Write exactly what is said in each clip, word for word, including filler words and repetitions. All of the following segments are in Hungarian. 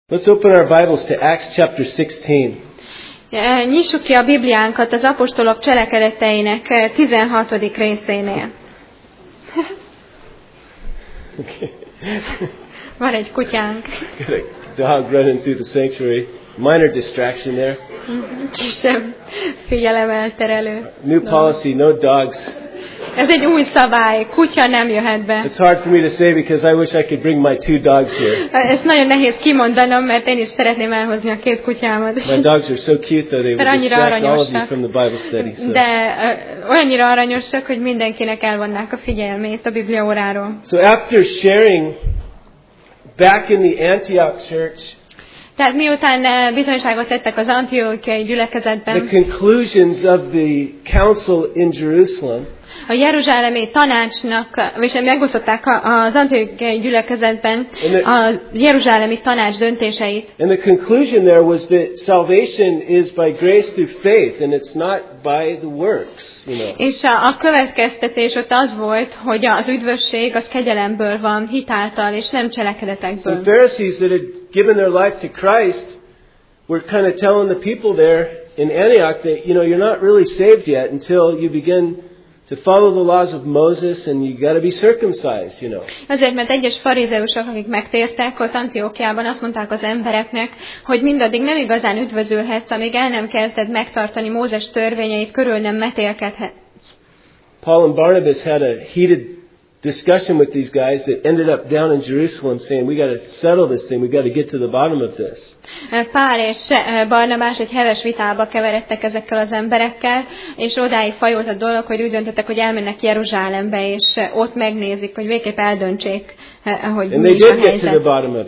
Let's open our Bibles to Acts chapter sixteen. Nyissuk ki a Bibliánkat az apostolok cselekedeteinek tizenhatodik részénél. Okay. Van egy kutyánk. Got a dog running through the sanctuary. Minor distraction there. Kisebb figyelemelterelő. New policy, no dogs. Ez egy új szabály, kutya nem jöhet be. It's hard for me to say because I wish I could bring my two dogs here. Ez nagyon nehéz kimondanom, mert én is szeretném elhozni a két kutyámat. My dogs are so cute though, they would distract all of you from the Bible study. So. De uh, olyannyira aranyosak, hogy mindenkinek elvonnák a figyelmét a Biblia óráról. So after sharing back in the Antioch church, tehát miután bizonyságot tettek az antiochiai gyülekezetben, the conclusions of the council in Jerusalem, a jeruzsálemi tanácsnak, és megosztották az antiochiai gyülekezetben a jeruzsálemi tanács döntéseit. And the conclusion there was that salvation is by grace through faith, and it's not by the works, you know. És a, a következtetés ott az volt, hogy az üdvösség az kegyelemből van, hitáltal, és nem cselekedetekből. Some Pharisees that had given their life to Christ were kind of telling the people there in Antioch that, you know, you're not really saved yet until you begin to follow the laws of Moses, and you got to be circumcised, you know. Azért, mert egyes farizeusok, akik megtértek ott Antiochiában, azt mondták az embereknek, hogy mindaddig nem igazán üdvözülhetsz, amíg el nem kezded megtartani Mózes törvényeit, körül nem metélkedhetsz. Paul and Barnabas had a heated discussion with these guys that ended up down in Jerusalem saying, we got to settle this thing, we got to get to the bottom of this. Pál és Barnabás egy heves vitába keveredtek ezekkel az emberekkel, és odáig fajult a dolog, hogy úgy döntöttek, hogy elmennek Jeruzsálembe, és ott megnézik, hogy végképp eldöntsék, hogy mi is a helyzet.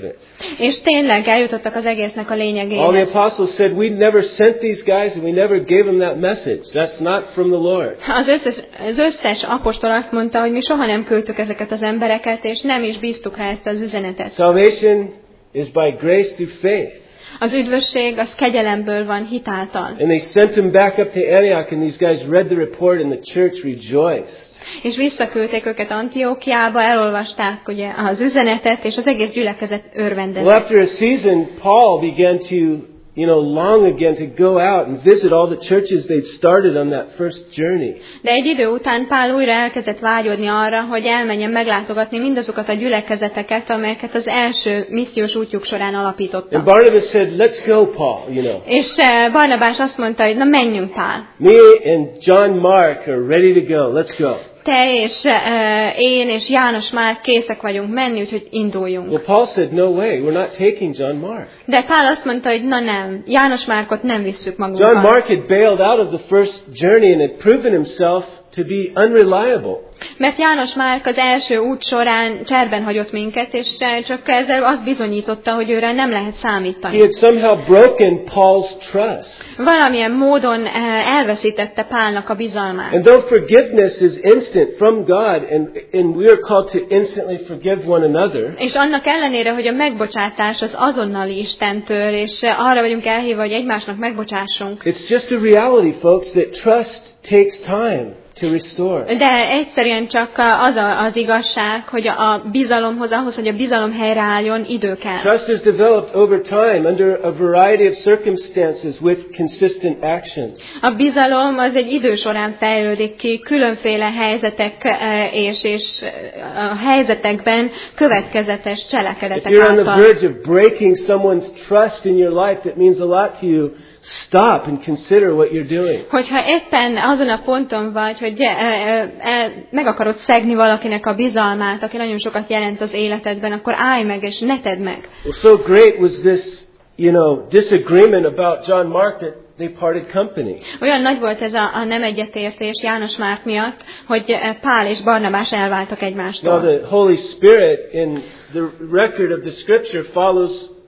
És tényleg eljutottak az egésznek a lényegéhez. All the apostles said, we never sent these guys and we never gave them that message. That's not from the Lord. Az összes, az összes apostol azt mondta, hogy mi soha nem küldtük ezeket az embereket, és nem is bíztuk rá ezt az üzenetet. Salvation is by grace through faith. Az üdvösség az kegyelemből van, hitáltal. And they sent them back up to Antioch, and these guys read the report, and the church rejoiced. És visszaküldték őket Antiochiába, elolvasták ugye az üzenetet, és az egész gyülekezet örvendezett. Well, after a season, Paul began to, you know, long again to go out and visit all the churches they'd started on that first journey. De egy idő után Pál újra elkezdett vágyódni arra, hogy elmenjen meglátogatni mindazokat a gyülekezeteket, amelyeket az első missziós útjuk során alapítottak. And Barnabas said, "Let's go, Paul," you know. És Barnabás azt mondta, hogy na menjünk, Pál. Me and John Mark are ready to go. Let's go. Te és uh, én és János már készek vagyunk menni, úgyhogy induljunk. Well, Paul said, no way, we're not taking John Mark. De Pál azt mondta, hogy na nem, János Márkot nem visszük magunkkal. John Mark had bailed out of the first journey and had proven himself to be unreliable. Mert János Márk az első út során cserben hagyott minket, és csak ezzel azt bizonyította, hogy őre nem lehet számítani. He had somehow broken Paul's trust. Valamilyen módon elveszítette Pálnak a bizalmát. And though forgiveness is instant from God, and, and we are called to instantly forgive one another. És annak ellenére, hogy a megbocsátás az azonnali Istentől, és arra vagyunk elhívva, hogy egymásnak megbocsássunk. It's just a reality, folks, that trust takes time to restore. De egyszerűen csak az a, az igazság, hogy a bizalomhoz, ahhoz, hogy a bizalom helyreálljon, idő kell. Trust is developed over time under a variety of circumstances with consistent actions. A bizalom az egy idő során fejlődik ki, különféle helyzetek és, és a helyzetekben következetes cselekedetek által. If you're on the által. verge of breaking someone's trust in your life, that means a lot to you. Stop and consider what you're doing. Hogyha éppen azon a ponton vagy, hogy e, e, e, meg akarod szegni valakinek a bizalmát, aki nagyon sokat jelent az életedben, akkor állj meg és ne tedd meg. Well, so great was this, you know, disagreement about John Mark that they parted company. Olyan nagy volt ez a, a nem egyetértés János Márk miatt, hogy Pál és Barnabás elváltak egymástól. Now the Holy Spirit in the record of the Scripture follows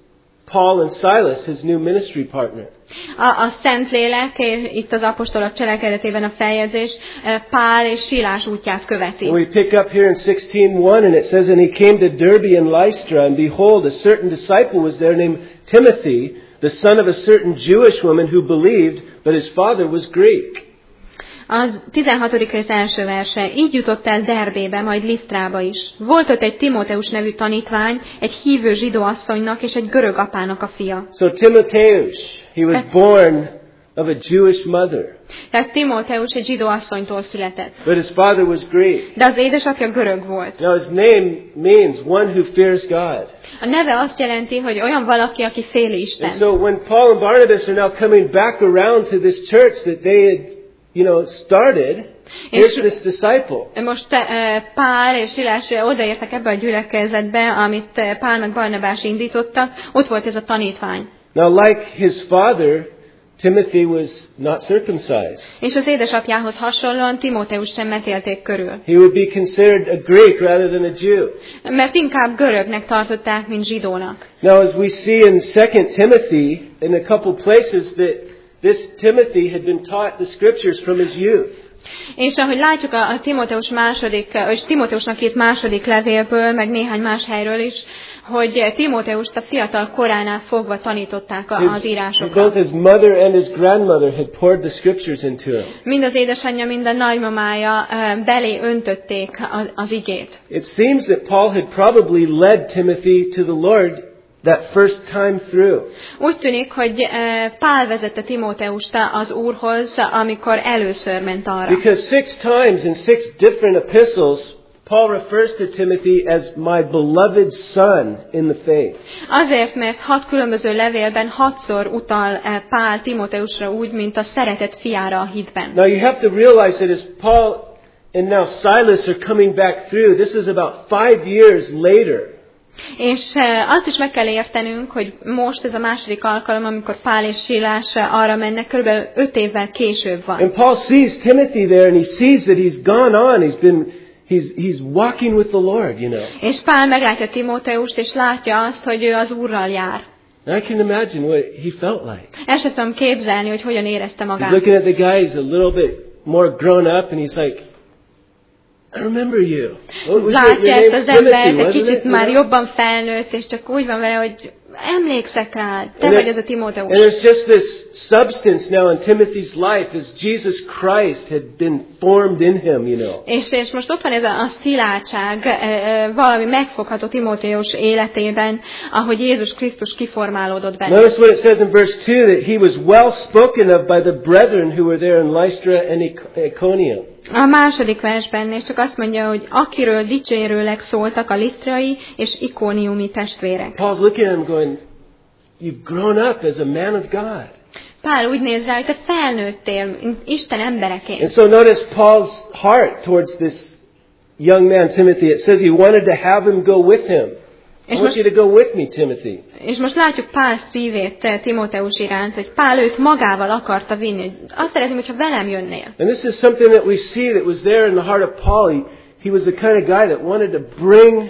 Paul and Silas, his new ministry partner. A, a Szentlélek, itt az apostolok cselekedetében a feljegyzés, Pál és Silás útját követi. And we pick up here in sixteen one, and it says, and he came to Derbe and Lystra, and behold, a certain disciple was there named Timothy, the son of a certain Jewish woman who believed, but his father was Greek. Az tizenhatodik rész első verse. Így jutott el Derbébe, majd Lisztrába is. Volt ott egy Timóteus nevű tanítvány, egy hívő zsidó asszonynak és egy görög apának a fia. So Timotheus, he was born of a Jewish mother. Tehát Timóteus egy zsidó asszonytól született. But his father was Greek. De az édesapja görög volt. Now his name means one who fears God. A neve azt jelenti, hogy olyan valaki, aki féli And Istent. so when Paul and Barnabas are now coming back around to this church that they had, you know, started, here's this disciple. Most uh, Pál és Silás odaértek ebbe a gyülekezetbe, amit uh, Pál meg Barnabás indítottak, ott volt ez a tanítvány. Now like his father, Timothy was not circumcised. És az édesapjához hasonlóan Timóteus sem metélték körül. He would be considered a Greek rather than a Jew. Mert inkább görögnek tartották, mint zsidónak. Now as we see in Second Timothy, in a couple places that this Timothy had been taught the scriptures from his youth. És ahogy látjuk a, a Timóteus második, és Timóteusnak írt második levélből, meg néhány más helyről is, hogy Timóteust a fiatal koránál fogva tanították a, az írásokra. Both his mother and his grandmother had poured the scriptures into him. Mind az édesanyja, mind a nagymamája belé öntötték az, az igét. It seems that Paul had probably led Timothy to the Lord that first time through. Úgy tűnik, hogy Pál vezette Timóteust az Úrhoz, amikor először ment arra. Because six times in six different epistles, Paul refers to Timothy as my beloved son in the faith. Azért, mert hat különböző levélben hatszor utal Pál Timóteusra úgy, mint a szeretett fiára a hitben. Now you have to realize that as Paul and now Silas are coming back through, this is about five years later. És azt is meg kell értenünk, hogy most ez a második alkalom, amikor Pál és Silás arra mennek, körülbelül öt évvel később van. And Paul sees Timothy there and he sees that he's gone on, he's been he's he's walking with the Lord, you know. És Pál meglátja Timóteust, és látja azt, hogy ő az Úrral jár. And I can imagine what he felt like. El sem tudom képzelni, hogy hogyan érezte He's magát. looking at the guy, he's a little bit more grown up, and he's like, I remember you. What was your, Látja your ezt name? az embert, Timothy, egy wasn't kicsit it? már You know? jobban felnőtt, és csak úgy van vele, hogy emlékszek rád, te And vagy there- az a Timóteus. And there's just this substance now in Timothy's life as Jesus Christ had been formed in him, you know. És, és most ott van ez a, a szilárdság, e, e, valami megfogható Timóteus életében, ahogy Jézus Krisztus kiformálódott benne. Notice what it says in verse two, that he was well spoken of by the brethren who were there in Lystra and Ic- Iconium. A második versben, és csak azt mondja, hogy akiről dicsérőleg szóltak a lisztrai és ikóniumi testvérek. Paul's looking at him going, you've grown up as a man of God. Pál úgy néz rá, hogy te felnőttél Isten embereként. And so notice Paul's heart towards this young man, Timothy. It says he wanted to have him go with him. I És want most, you to go with me, Timothy. és most látjuk Pál szívét Timóteus iránt, hogy Pál őt magával akarta vinni. Hogy azt szeretném, hogyha velem jönnél. And this is something that we see that was there in the heart of Paul. He, he was the kind of guy that wanted to bring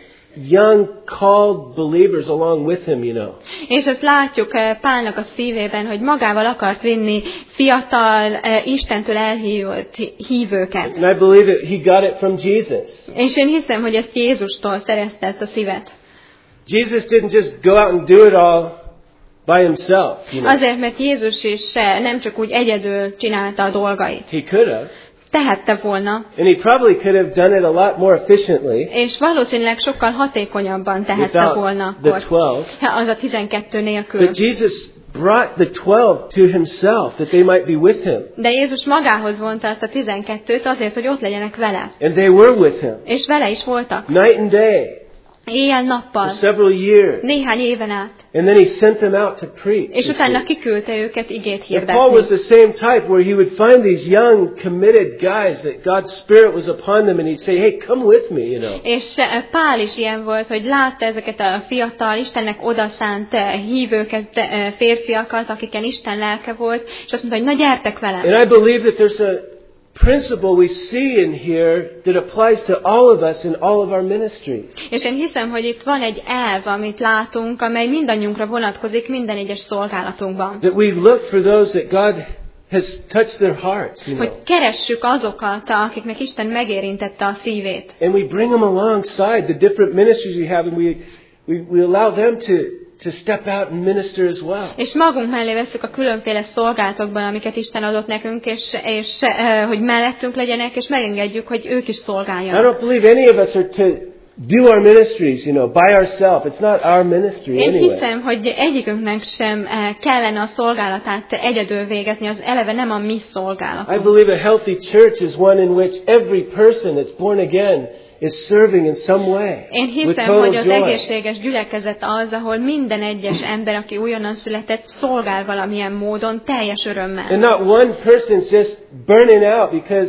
young, called believers along with him, you know. És ezt látjuk Pálnak a szívében, hogy magával akart vinni fiatal, Istentől elhívott hívőket. And I believe that he got it from Jesus. És én hiszem, hogy ezt Jézustól szerezte ezt a szívet. Jesus didn't just go out and do it all by himself, you know. Azért, mert Jézus is nem csak úgy egyedül csinálta a dolgait. He could have. Tehette volna, And he probably could have done it a lot more efficiently és valószínűleg sokkal hatékonyabban tehette without volna, the akkor, twelve. ha az a tizenkettő nélkül. But Jesus brought the twelve to himself that they might be with him. De Jézus magához vonta azt a tizenkettőt azért, hogy ott legyenek vele. And they were with him És vele is voltak. night and day for Éjjel-nappal, several years. néhány éven át. And then he sent them out to preach. És you utána see. kiküldte őket igét And Paul was hirdetni. the same type where he would find these young, committed guys that God's Spirit was upon them and he'd say, hey, come with me, you know. És eh, Pál is ilyen volt, hogy látta ezeket a fiatal, Istennek odaszánt eh, hívőket, eh, férfiakat, akiken Isten lelke volt, és azt mondta, hogy na gyertek velem. And I believe that there's a principle we see in here that applies to all of us in all of our ministries. És én hiszem, hogy itt van egy elv, amit látunk, amely mindannyiunkra vonatkozik minden egyes szolgálatunkban. That we look for those that God has touched their hearts, you know. Hogy keressük azokat, akiknek Isten megérintette a szívét. And we bring them alongside the different ministries we have and we, we, we allow them to to step out and minister as well. És magunk mellé veszük a különféle szolgálatokban, amiket Isten adott nekünk, és, és uh, hogy mellettünk legyenek, és megengedjük, hogy ők is I szolgáljanak. don't believe any of us are to do our ministries, you know, by ourselves. It's not our ministry Én anyway. hiszem, hogy egyikünknek sem uh, kellene a szolgálatát egyedül végezni, az eleve nem a mi I szolgálatunk. believe a healthy church is one in which every person that's born again is serving in some way. Én With hiszem, total hogy az joy. egészséges gyülekezet az, ahol minden egyes ember, aki újonnan született, szolgál valamilyen módon, teljes örömmel. And not one person's just burning out because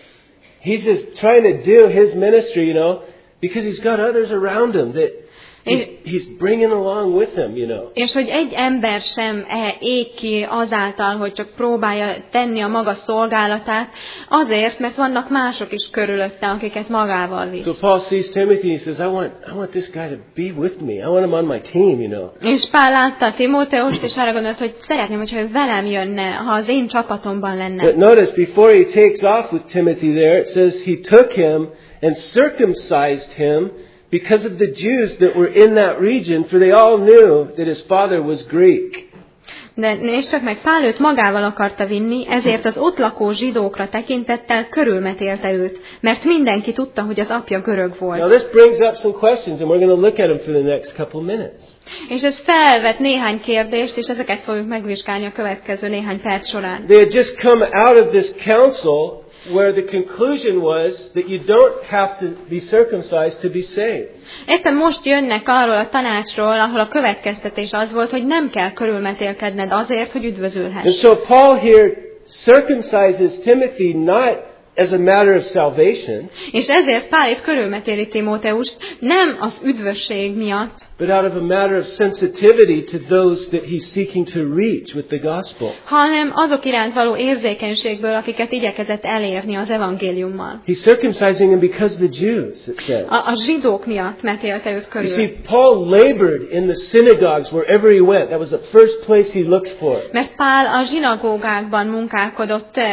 he's just trying to do his ministry, you know, because he's got others around him that he's, he's bringing along with him, you know. És hogy egy ember sem ég ki azáltal, hogy csak próbálja tenni a maga szolgálatát, azért, mert vannak mások is körülötte, akiket magával visz. So Paul sees Timothy and he says, I want, I want this guy to be with me. I want him on my team, you know. És Pál látta Timóteust, és arra gondolt, hogy szeretném, hogyha ő velem jönne, ha az én csapatomban lenne. But notice, before he takes off with Timothy there, it says he took him and circumcised him because of the Jews that were in that region, for they all knew that his father was Greek. De nézd csak meg, Pál őt magával akarta vinni, ezért az ott lakó zsidókra tekintettel körülmetélte őt, mert mindenki tudta, hogy az apja görög Now volt. this brings up some questions, and we're going to look at them for the next couple minutes. És ez felvet néhány kérdést, és ezeket fogjuk megvizsgálni a következő néhány perc során. They had just come out of this council where the conclusion was that you don't have to be circumcised to be saved. Éppen most jönnek arról a tanácsról, ahol a következtetés az volt, hogy nem kell körülmetélkedned azért, hogy And üdvözülhess. so Paul here circumcises Timothy not as a matter of salvation, És ezért Pál itt körülmetéli Timóteust nem az üdvösség miatt, but out of a matter of sensitivity to those that he's seeking to reach with the gospel. hanem azok iránt való érzékenységből, akiket igyekezett elérni az evangéliummal. He's circumcising him because of the Jews, it says. A, a zsidók miatt metélte őt You körül. see, Paul labored in the synagogues wherever he went. That was the first place he looked for. Mert Pál a zsinagógákban munkálkodott, ö,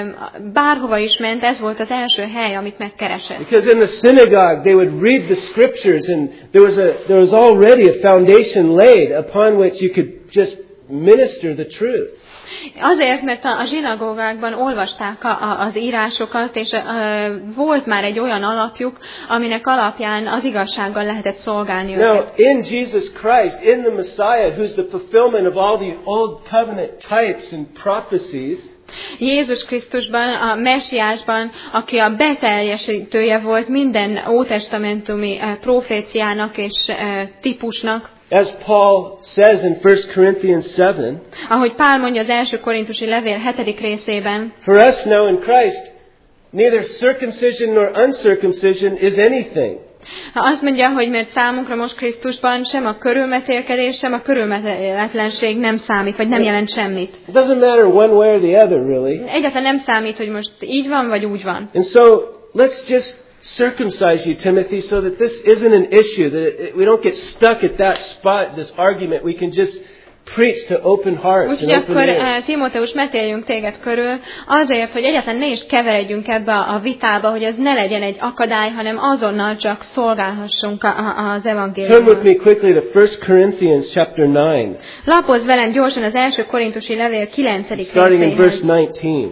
bárhova is ment, ez volt az első hely, amit megkeresett. Because in the synagogue they would read the scriptures, and there was a there was already a foundation laid upon which you could just minister the truth. Azért, mert a, a zsinagógákban olvasták a, a, az írásokat, és a, a, volt már egy olyan alapjuk, aminek alapján az igazsággal lehetett szolgálni Now, őket. in Jesus Christ, in the Messiah, who's the fulfillment of all the old covenant types and prophecies, Jézus Krisztusban, a messiásban, aki a beteljesítője volt minden ótestamentumi uh, proféciának és uh, típusnak, as Paul says in First Corinthians seven, ahogy Pál mondja az első korintusi levél hetedik részében, for us now in Christ, neither circumcision nor uncircumcision is anything. azt mondja, hogy mert számunkra most Krisztusban sem a körülmetélkedés, sem a körülmetetlenség nem számít, vagy nem jelent semmit. It doesn't matter one way or the other, really. Egyáltalán nem számít, hogy most így van, vagy úgy van. And so, let's just circumcise you, Timothy, so that this isn't an issue, that it, we don't get stuck at that spot, this argument. We can just preach to open hearts Úgyhogy and open akkor ears. uh, Timóteus, metéljünk téged körül, azért, hogy egyáltalán ne is keveredjünk ebbe a, a vitába, hogy ez ne legyen egy akadály, hanem azonnal csak szolgálhassunk a, a, az Turn with evangéliummal. me quickly to First Corinthians chapter nine, Lapozz velem gyorsan az első korintusi levél kilencedik starting in verse részéhez. nineteen.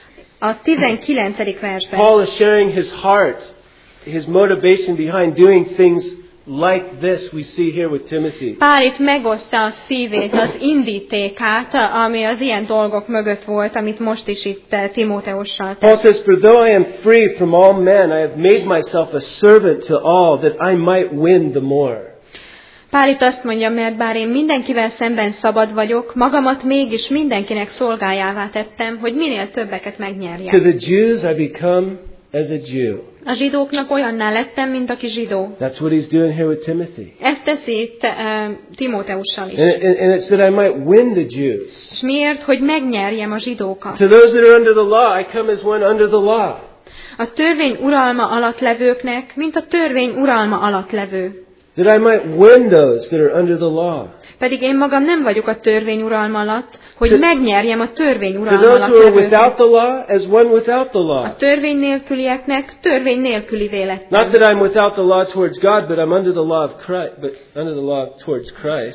A tizenkilencedik versben. Paul is sharing his heart, his motivation behind doing things like this we see here with Timothy. Pál itt megosztja a szívét, az indítékát, ami az ilyen dolgok mögött volt, amit most is itt Timóteussal Paul tett. says, for though I am free from all men, I have made myself a servant to all, that I might win the more. Pál itt azt mondja, mert bár én mindenkivel szemben szabad vagyok, magamat mégis mindenkinek szolgájává tettem, hogy minél többeket To megnyerjem. the Jews I become as a Jew. A zsidóknak olyanná lettem, mint aki zsidó. That's what he's doing here with Timothy. Ezt teszi itt uh, Timóteussal is. And, it, and it's that I might win the Jews. És miért? Hogy megnyerjem a zsidókat. To those that are under the law, I come as one under the law. A törvény uralma alatt levőknek, mint a törvény uralma alatt levő. That I might win those that are under the law. Pedig én magam nem vagyok a törvény uralma alatt, hogy megnyerjem a törvény To uralma those alatt who are levőket. without the law, as one without the law. A törvény nélkülieknek törvény nélkülivé Not lettem. that I'm without the law towards God, but I'm under the law of Christ, but under the law towards Christ.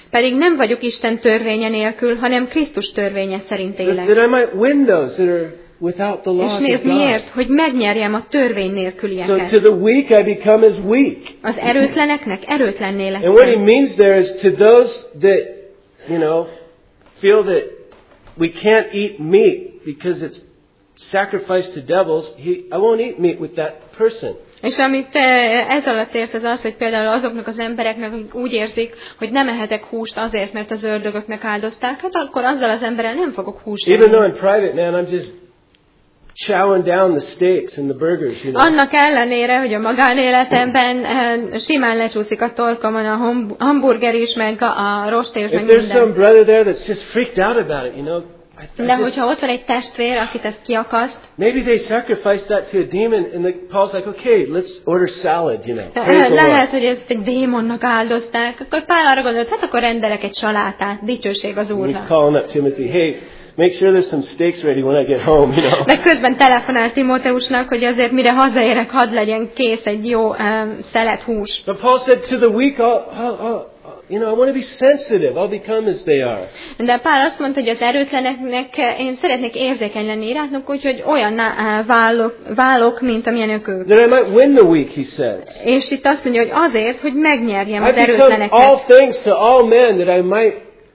Pedig nem vagyok Isten törvénye nélkül, hanem Krisztus törvénye szerint élek. That, that I might win those that are without the laws És of nézd God. miért? Hogy megnyerjem a törvény So nélkülieket. to the weak I become as weak. Az erőtleneknek erőtlenné And what he lettem. means there is to those that, you know, feel that we can't eat meat because it's sacrificed to devils, he, I won't eat meat with that person. És amit ez alatt ért, az az, hogy például azoknak az embereknek, akik úgy érzik, hogy nem ehetek húst azért, mert az ördögöknek áldozták, hát akkor azzal az emberrel nem fogok húst Even though enni. in private, man, I'm just chowing down the steaks and the burgers, you know. Annak ellenére, hogy a magánéletemben eh, simán lecsúszik a torkomon a hom- hamburger is, meg a, a rostél, If meg there's some minden. brother there that's just freaked out about it, you know, I, I De just, hogyha ott van egy testvér, akit ezt kiakaszt, maybe they sacrificed that to a demon, and the, Paul's like, okay, let's order salad, you know. eh, Praise the Lord. lehet, hogy ezt egy démonnak áldozták, akkor Pál arra gondolt, hát akkor rendelek egy salátát, dicsőség az And he's Úrnak. calling up Timothy, hey, make sure there's some steaks ready when I get home, you know. De közben telefonál Timóteusnak, hogy azért mire hazaérek, hadd legyen kész egy jó um, szelet hús. But Paul said to the weak, I'll, I'll, I'll, you know, I want to be sensitive. I'll become as they are. De Pál azt mondta, hogy az erőtleneknek én szeretnék érzékeny lenni irántuk, úgyhogy olyan uh, válok, válok, mint amilyenek ők. That I might win the weak, he says. És itt azt mondja, hogy azért, hogy megnyerjem I az become erőtleneket. all things to all men that I might,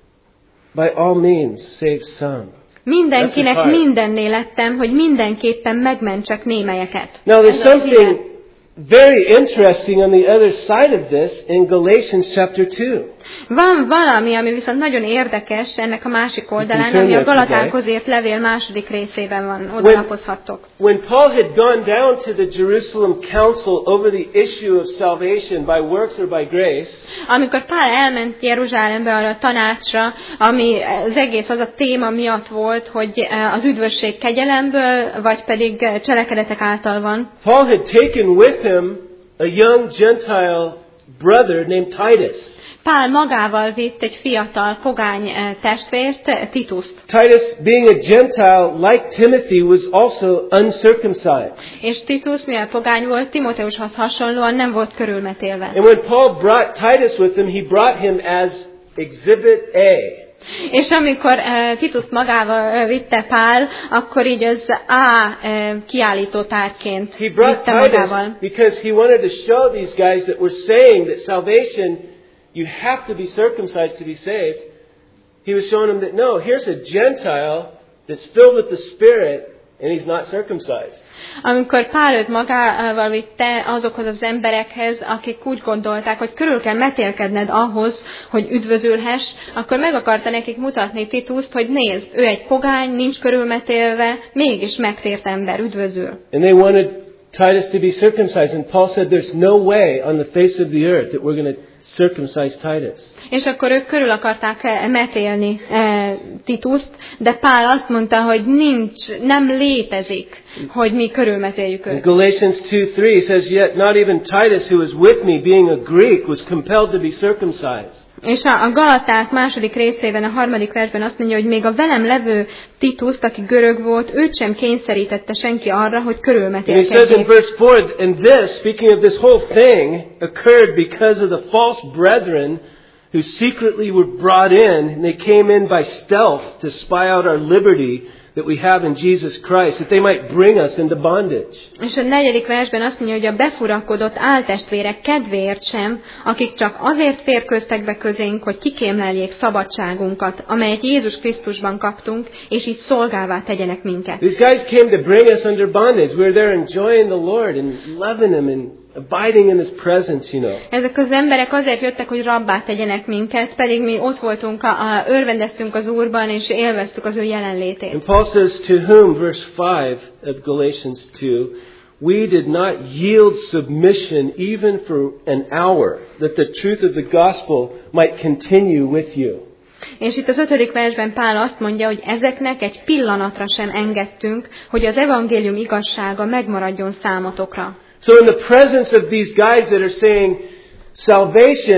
by all means, save some. Mindenkinek That's his heart. mindenné lettem, hogy mindenképpen megmentsek némelyeket. Now there's Ez az something ige. very interesting on the other side of this in Galatians chapter two. Van valami, ami viszont nagyon érdekes ennek a másik oldalán, turn ami a there today. Galatákhoz írt levél második részében van. Oda When- lapozhattok. When Paul had gone down to the Jerusalem council over the issue of salvation by works or by grace, Amikor Pál elment Jeruzsálembe arra a tanácsra, ami az egész az a téma miatt volt, hogy az üdvösség kegyelemből, vagy pedig cselekedetek által van. Paul had taken with him a young Gentile brother named Titus. Pál magával vitt egy fiatal pogány eh, testvért, Tituszt. Titus, being a Gentile like Timothy, was also uncircumcised. És Titus, mivel pogány volt, Timóteushoz hasonlóan nem volt körülmetélve. And when Paul brought Titus with him, he brought him as Exhibit A. És amikor uh, Tituszt magával uh, vitte Pál, akkor így az A uh, kiállító tárgyként He brought vitte Titus magával. because he wanted to show these guys that were saying that salvation, you have to be circumcised to be saved. He was showing them that no, here's a Gentile that's filled with the Spirit and he's not circumcised. Amikor Pál őt magával vitte azokhoz az emberekhez, akik úgy gondolták, hogy körül kell metélkedned ahhoz, hogy üdvözülhess, akkor meg akarta nekik mutatni Tituszt, hogy nézd, ő egy pogány, nincs körülmetélve, mégis megtért ember, üdvözül. And they wanted Titus to be circumcised. And Paul said there's no way on the face of the earth that we're going to circumcise Titus. És akkor ők körül akarták eh, metélni eh, Tituszt, de Pál azt mondta, hogy nincs, nem létezik, hogy mi körülmetéljük In őt. Galatians two three says, yet not even Titus, who was with me, being a Greek, was compelled to be circumcised. És a, a Galaták második részében, a harmadik versben azt mondja, hogy még a velem levő Tituszt, aki görög volt, őt sem kényszerítette senki arra, hogy And he says in körülmetélkedjék. verse four, and this, speaking of this whole thing, occurred because of the false brethren who secretly were brought in, and they came in by stealth to spy out our liberty that we have in Jesus Christ, that they might bring us into bondage. És a negyedik versben azt mondja, hogy a befurakodott áltestvérek kedvéért sem, akik csak azért férkőztek be közénk, hogy kikémleljék szabadságunkat, amelyet Jézus Krisztusban kaptunk, és így szolgává tegyenek minket. These guys came to bring us under bondage. We were there enjoying the Lord and loving Him and abiding in His presence, you know. Ezek az emberek azért jöttek, hogy rabbá tegyenek minket, pedig mi ott voltunk, a, a, örvendeztünk az Úrban, és élveztük az ő jelenlétét. And Paul says, to whom, verse five of Galatians two, we did not yield submission even for an hour, that the truth of the gospel might continue with you. És itt az ötödik versben Pál azt mondja, hogy ezeknek egy pillanatra sem engedtünk, hogy az evangélium igazsága megmaradjon számotokra. So in the presence of these guys that are saying salvation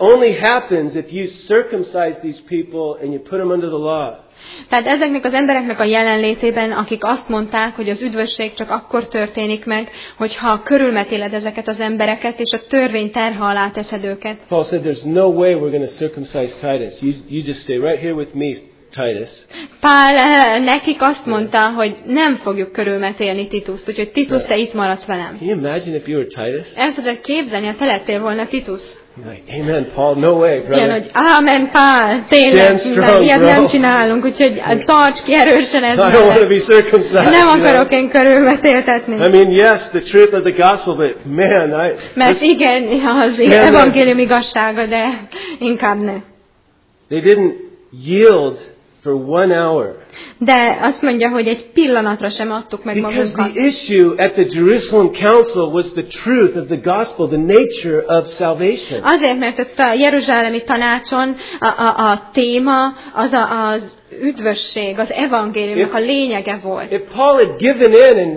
only happens if you circumcise these people and you put them under the law. Tehát ezeknek az embereknek a jelenlétében, akik azt mondták, hogy az üdvösség csak akkor történik meg, hogyha körülmetéled ezeket az embereket, és a törvény terhe alá teszed őket. Paul said there's no way we're going to circumcise Titus. You, you just stay right here with me, Titus. Pál nekik azt mondta, hogy nem fogjuk körülmetélni Tituszt, úgyhogy Titus, te itt maradsz velem. Can you imagine if you were Titus? El tudod képzelni, ha te lettél volna Titus? Like, amen, Paul, no way, brother. Ilyen, hogy amen, Pál, tényleg, strong, ilyet nem csinálunk, úgyhogy tarts ki erősen ez I don't want to be circumcised. Nem akarok you know? én körülmetéltetni. I mean, yes, the truth of the gospel, but man, I... Mert igen, az evangélium igazsága, de inkább ne. They didn't yield for one hour. De azt mondja, hogy egy pillanatra sem adtuk meg Because magunkat. the issue at the Jerusalem Council was the truth of the gospel, the nature of salvation. Azért, mert ott a jeruzsálemi tanácson a, a, a téma az a, az üdvösség, az evangéliumnak a lényege volt. If Paul had given in and,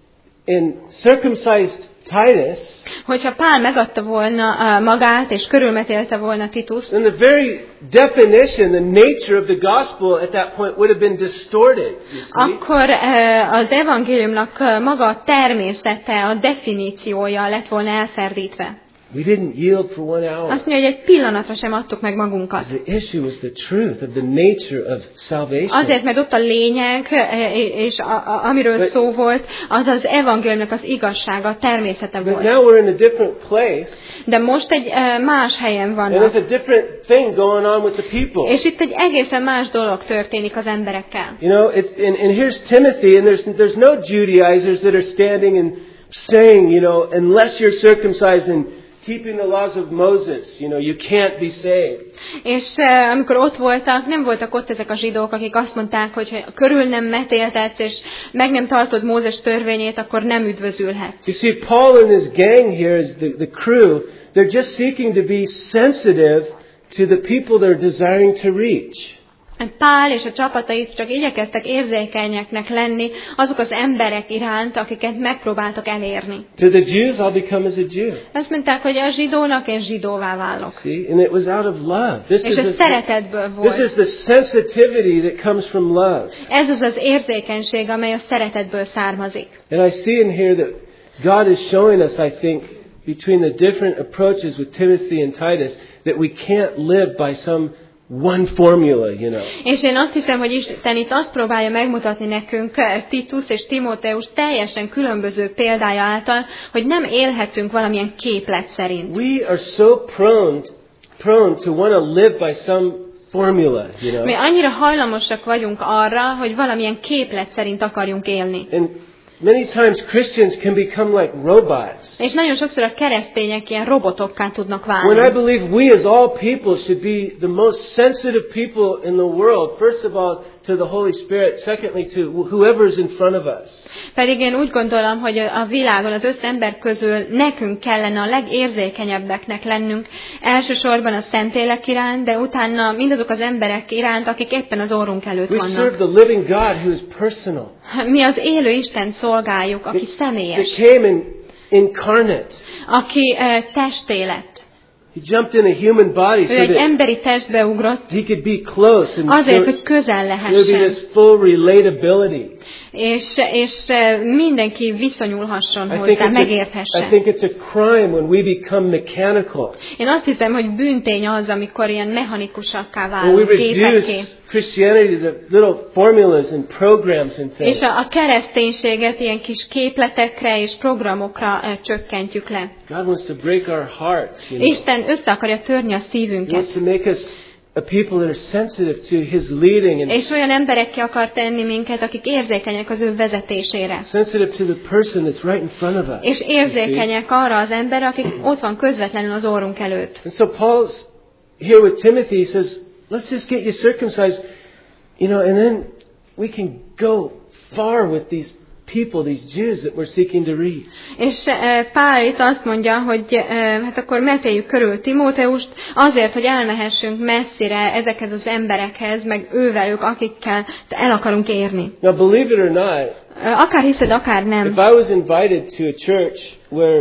and circumcised Titus, hogyha Pál megadta volna magát és körülmetélte volna Tituszt, then the very definition, the nature of the gospel at that point would have been distorted. You see? Akkor az evangéliumnak maga a természete, a definíciója lett volna elferdítve. We didn't yield for one hour. Azt mondja, hogy egy pillanatra sem adtuk meg magunkat. The issue was the truth of the nature of salvation. Azért, mert ott a lényeg, és a, a, amiről But, szó volt, az az evangéliumnak az igazsága, a természete volt. But now we're in a different place. De most egy más helyen vannak. And there's a different thing going on with the people. És itt egy egészen más dolog történik az emberekkel. You know, it's and, and here's Timothy, and there's there's no Judaizers that are standing and saying, you know, unless you're circumcised and keeping the laws of Moses, you know, you can't be saved. És uh, amikor ott voltak, nem voltak ott ezek a zsidók, akik azt mondták, hogy ha körül nem metéltetsz, és meg nem tartod Mózes törvényét, akkor nem üdvözülhetsz. You see, Paul and his gang here, is the, the crew, they're just seeking to be sensitive to the people they're desiring to reach. Pál és a csapatai csak igyekeztek érzékenyeknek lenni azok az emberek iránt, akiket megpróbáltak elérni. To the Jews, I'll become as a Jew. Azt mondták, hogy a zsidónak én zsidóvá válok. See, and it was out of love. This és is ez the, szeretetből volt. This is the sensitivity that comes from love. Ez az az érzékenység, amely a szeretetből származik. And I see in here that God is showing us, I think, between the different approaches with Timothy and Titus, that we can't live by some one formula, you know. És én azt hiszem, hogy Isten itt azt próbálja megmutatni nekünk Titus és Timóteus teljesen különböző példája által, hogy nem élhetünk valamilyen képlet szerint. We are so prone, prone to want to live by some formula, you know. Mi annyira hajlamosak vagyunk arra, hogy valamilyen képlet szerint akarjunk élni. And many times Christians can become like robots. És nagyon sokszor a keresztények ilyen robotokká tudnak válni. When I believe we as all people should be the most sensitive people in the world, first of all to the Holy Spirit, secondly to whoever is in front of us. Pedig én úgy gondolom, hogy a világon az összes ember közül nekünk kellene a legérzékenyebbeknek lennünk, elsősorban a Szentlélek iránt, de utána mindazok az emberek iránt, akik éppen az orrunk előtt We vannak. serve the living God who is personal. Mi az élő Isten szolgáljuk, aki személyes. That came in, incarnate. Aki uh, testélet. He jumped in a human body so Ő egy that emberi testbe ugrott, he could be close and azért, there, hogy közel there would be lehessen. this full relatability. És, és mindenki viszonyulhasson I think, hozzá, it's a, I megérthessen. think it's a crime when we become mechanical. Én azt hiszem, hogy bűntény az, amikor ilyen mechanikusakká When we válunk, gépekké. reduce Christianity to little formulas and programs and things. És a, a kereszténységet ilyen kis képletekre és programokra uh, csökkentjük le. God wants to break our hearts. You know. Isten össze akarja törni a He szívünket. wants to make us a people that are sensitive to His leading and És olyan emberekké akar tenni minket, akik érzékenyek az ő vezetésére. sensitive to the person that's right in front of us. És érzékenyek arra az emberre, akik ott van közvetlenül az orrunk előtt. And so Paul's here with Timothy. He says, let's just get you circumcised, you know, and then we can go far with these people, these Jews that we're seeking to reach. És uh, Pál itt azt mondja, hogy uh, hát akkor metéljük körül Timóteust azért, hogy elmehessünk messzire ezekhez az emberekhez, meg ővelük, akikkel el akarunk érni. Now, believe it or not, Uh, akár hiszed, akár nem. if I was invited to a church where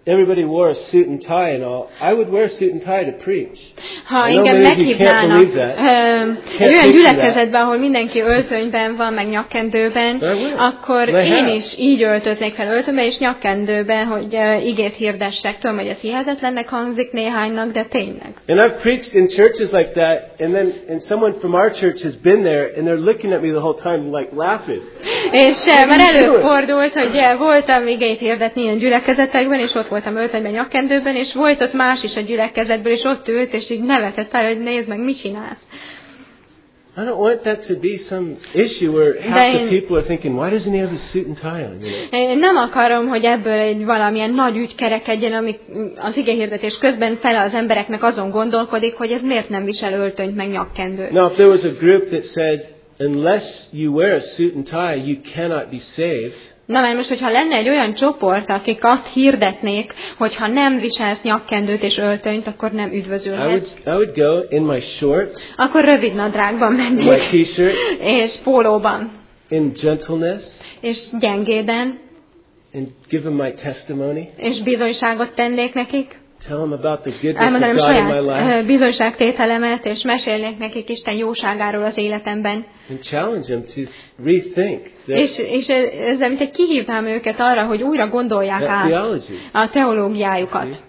everybody wore a suit and tie and all, I would wear a suit and tie to preach. Ha I know engem many of you can't meghívnának believe that. öm, egy olyan picture gyülekezetbe, ahol mindenki öltönyben van, meg nyakkendőben, But I will. akkor And I én have. is így öltöznék fel öltönyben és nyakkendőben, hogy uh, igét hirdessek. Tudom, hogy ez hihetetlennek hangzik néhánynak, de tényleg. And I've preached in churches like that, and then and someone from our church has been there, and they're looking at me the whole time like laughing. És uh, már are you doing? előfordult, hogy uh, voltam igét hirdetni ilyen gyülekezetekben, és ott voltam öltönyben, nyakkendőben, és volt ott más is a gyülekezetből, és ott ült, és így nevetett fel, hogy nézd meg, mit csinálsz. I don't want that to be some issue where half De the én- people are thinking, why doesn't he have his suit and tie on? You know? Én nem akarom, hogy ebből egy valamilyen nagy ügy kerekedjen, ami az igehirdetés közben fele az embereknek azon gondolkodik, hogy ez miért nem visel öltönyt meg nyakkendőt. Now, if there was a group that said, unless you wear a suit and tie, you cannot be saved, Na mert most, hogyha lenne egy olyan csoport, akik azt hirdetnék, hogy ha nem viselsz nyakkendőt és öltönyt, akkor nem I would, üdvözülhetsz. I would go in my shorts, Akkor rövid nadrágban in my mennék, t-shirt, és pólóban, in gentleness, és gyengéden, and give them my testimony. és bizonyságot tennék nekik. Tell them about the goodness Elmondanám of God in my saját life, ö, bizonyságtételemet, és mesélnék nekik Isten jóságáról az életemben. and challenge them to rethink that, És, és ezzel mint egy kihívnám őket arra, hogy újra gondolják that át theology. a teológiájukat.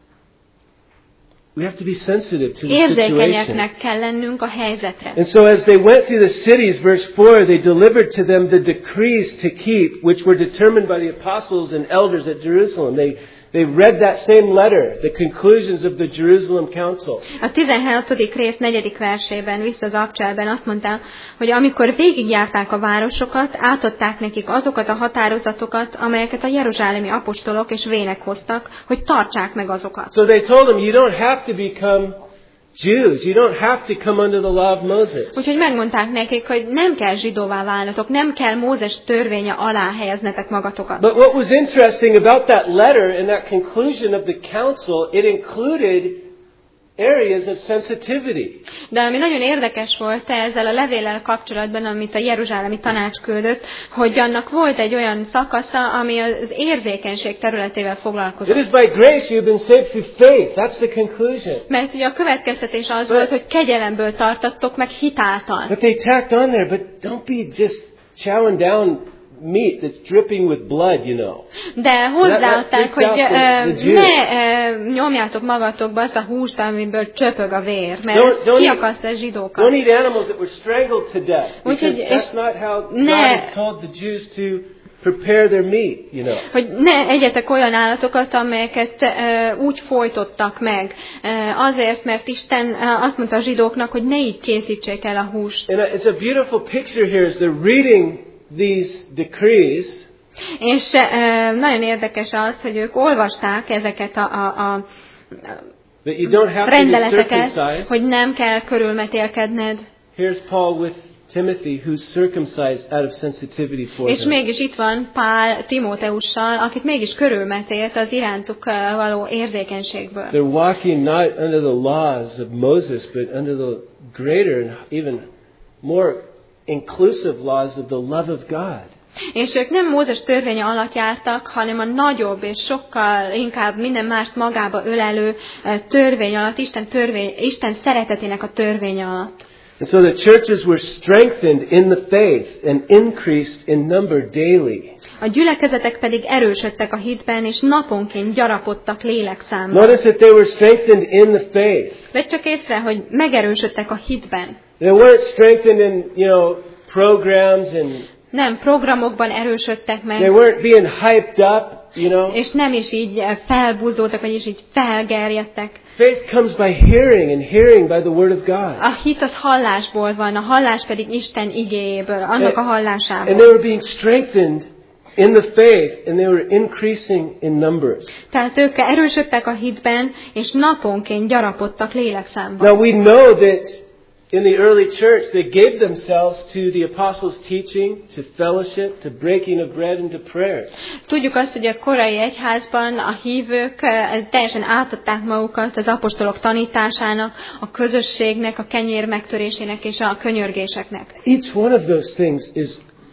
We have to be sensitive to the situation. Érzékenyeknek kell lennünk a helyzetre. And so as they went through the cities, verse four, they delivered to them the decrees to keep, which were determined by the apostles and elders at Jerusalem. They They read that same letter, the conclusions of the Jerusalem Council. A tizenhatodik rész negyedik versében, vissza az Abcselben azt mondta, hogy amikor végigjárták a városokat, átadták nekik azokat a határozatokat, amelyeket a jeruzsálemi apostolok és vének hoztak, hogy tartsák meg azokat. So they told them, you don't have to become Jews. You don't have to come under the law of Moses. Úgyhogy megmondták nekik, hogy nem kell zsidóvá válnotok, nem kell Mózes törvénye alá helyeznetek magatokat. But what was interesting about that letter and that conclusion of the council, it included areas of sensitivity. De ami nagyon érdekes volt ezzel a levéllel kapcsolatban, amit a jeruzsálemi tanács küldött, hogy annak volt egy olyan szakasza, ami az érzékenység területével It foglalkozott. is by grace you've been saved through faith. That's the conclusion. Mert ugye a következtetés az volt, hogy kegyelemből tartattok meg hitáltal. But they tacked on there, but don't be just chowing down meat that's dripping with blood, you know. De hozzáadták, hogy That- that uh, freaks out the- the ne uh, nyomjátok magatokba azt a húst, amiből csöpög a vér, mert Don't- ez don't kiakasztja a Don't zsidókat. eat animals that were strangled to death. Because Úgyhogy- és that's not how God ne- had told the Jews to prepare their meat, you know. Hogy ne egyetek olyan állatokat, amelyeket uh, úgy folytottak meg. Uh, azért, mert Isten uh, azt mondta a zsidóknak, hogy ne így készítsék el a húst. And it's a beautiful picture here as they're reading these decrees. És uh, nagyon érdekes az, hogy ők olvasták ezeket a, a, a That you don't have to be rendeleteket, circumcised. hogy nem kell körülmetélkedned. Here's Paul with Timothy, who's circumcised out of sensitivity for És them. mégis itt van Pál Timóteussal, akit mégis körülmetélt az irántuk uh, való érzékenységből. They're walking not under the laws of Moses, but under the greater and even more inclusive laws of the love of God. És ők nem Mózes törvénye alatt jártak, hanem a nagyobb és sokkal inkább minden mást magába ölelő uh, törvény alatt, Isten, törvény, Isten szeretetének a törvénye alatt. And so the churches were strengthened in the faith and increased in number daily. A gyülekezetek pedig erősödtek a hitben, és naponként gyarapodtak lélekszámban. Notice that they were strengthened in the faith. Vedd csak észre, hogy megerősödtek a hitben. They weren't strengthened in, you know, programs and Nem programokban erősödtek they meg, weren't being hyped up, you know. és nem is így felbúzdultak, vagy is így felgerjedtek. Faith comes by hearing and hearing by the word of God. A hit az hallásból van, a hallás pedig Isten igéjéből, annak a And hallásából. they were being strengthened in the faith and they were increasing in numbers. Tehát ők erősödtek a hitben, és naponként gyarapodtak lélekszámban. Now we know that in the early church they gave themselves to the apostles' teaching, to fellowship, to breaking of bread and to prayer. Tudjuk azt, hogy a korai egyházban a hívők eh, teljesen átadták magukat az apostolok tanításának, a közösségnek, a kenyér megtörésének és a könyörgéseknek. Each one of those things is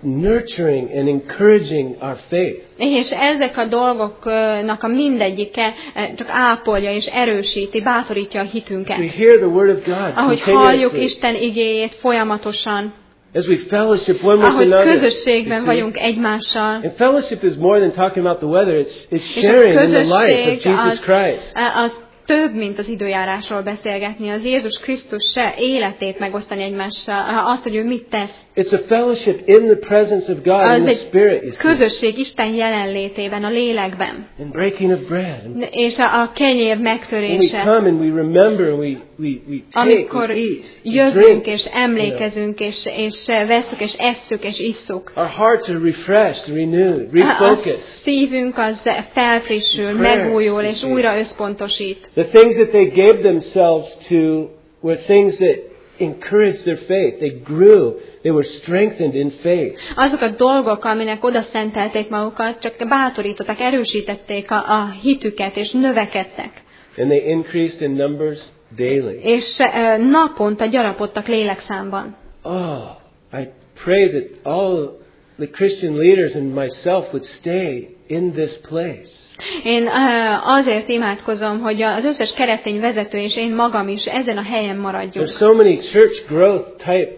nurturing and encouraging our faith. És ezek a dolgoknak a mindegyike csak ápolja és erősíti, bátorítja a hitünket. We hear the word of God ahogy halljuk Isten igéjét folyamatosan, as we fellowship one with ahogy another, közösségben vagyunk egymással. And fellowship is more than talking about the weather. It's, it's sharing in the life of Jesus az, Christ. Az több, mint az időjárásról beszélgetni. Az Jézus Krisztus se életét megosztani egymással, azt, hogy ő mit tesz. It's a fellowship in the presence of God in the Spirit, you see. Közösség Isten jelenlétében, a lélekben. And breaking of bread. És a, a kenyér megtörése. When we come and we remember, we, we, we take, amikor we eat, jövünk we és emlékezünk, és, és vesszük, és esszük, és isszuk. Our hearts are refreshed, renewed, refocused. A szívünk az felfrissül, megújul, és újra összpontosít. The things that they gave themselves to were things that encouraged their faith. They grew. They were strengthened in faith. Azok a dolgok, aminek oda szentelték magukat, csak bátorítottak, erősítették a, a hitüket, és növekedtek. And they increased in numbers daily. És uh, naponta gyarapodtak lélekszámban. Oh, I pray that all the Christian leaders and myself would stay in this place. Én uh, azért imádkozom, hogy az összes keresztény vezető és én magam is ezen a helyen maradjunk. There's so many church growth type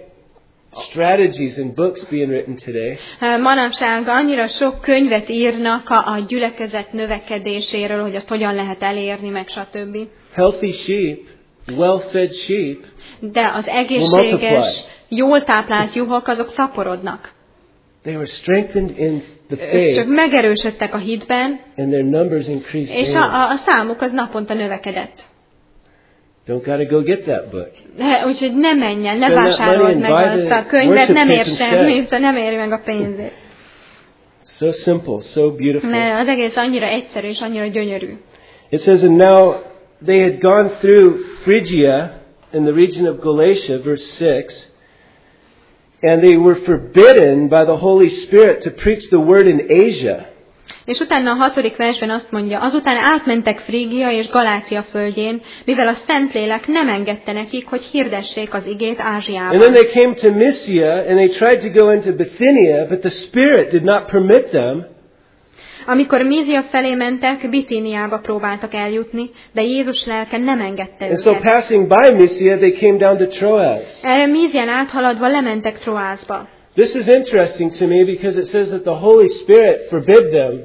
strategies and books being written today. Uh, manapság annyira sok könyvet írnak a, a gyülekezet növekedéséről, hogy azt hogyan lehet elérni, meg stb. Healthy sheep, well-fed sheep. De az egészséges, jól táplált juhok, azok szaporodnak. They were strengthened in the faith. Csak megerősödtek a hitben, and their numbers increased. És a, a, a számuk az naponta növekedett. Don't gotta go get that book. Úgyhogy ne menj el, ne vásárold meg azt a könyvet, nem ér semmit, nem éri meg a pénzét. So simple, so beautiful. Mert az egész annyira egyszerű és annyira gyönyörű. It says, and now they had gone through Phrygia in the region of Galatia, verse six. And they were forbidden by the Holy Spirit to preach the word in Asia. És utána a hatodik versben azt mondja, azután átmentek Frígia és Galácia földjén, mivel a Szentlélek nem engedte nekik, hogy hirdessék az igét Ázsiában. And then they came to Mysia and they tried to go into Bithynia, but the Spirit did not permit them. Amikor Mízia felé mentek, Bitíniába próbáltak eljutni, de Jézus lelke nem engedte and őket. So passing by Mysia, they came down to Troas. Erre Mízián áthaladva lementek Troászba. This is interesting to me because it says that the Holy Spirit forbid them.